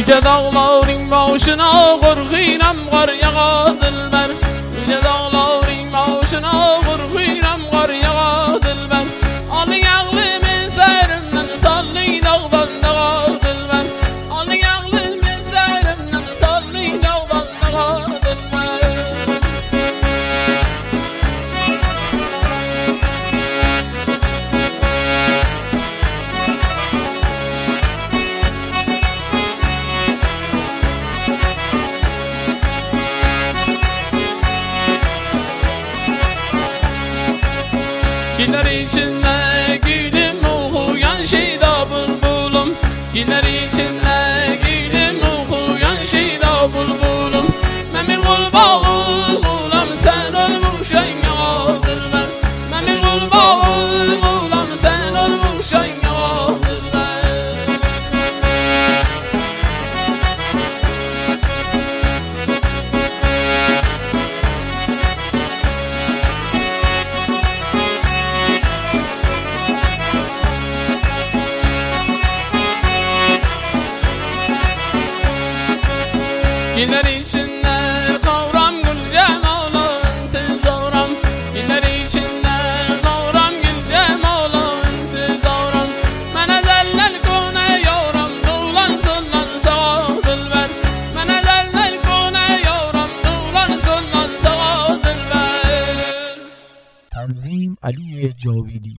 که داغلاریم باشنا غرخینم قریقا دلبر که داغلاریم باشنا غرخینم قریقا دلبر آلی عقلیم سرمن سالی داغ بندقا دلبر آلی عقلیم سرمن سالی داغ بندقا دلبر Giler içinde giydim okuyan şeyda bulbulum Giler içinde giydim okuyan şeyda bulbulum Memir kulbağı ulan sen olmuşan yağdır ben Memir kulbağı ulan sen olmuşan yağdır ben Giler içinde kavram gül cemalın tezavram Giler içinde kavram gül cemalın tezavram Mene derler kone yavram doğulan sollan sağa dilber Mene derler kone yavram doğulan sollan sağa dilber تنظیم علی جاویدی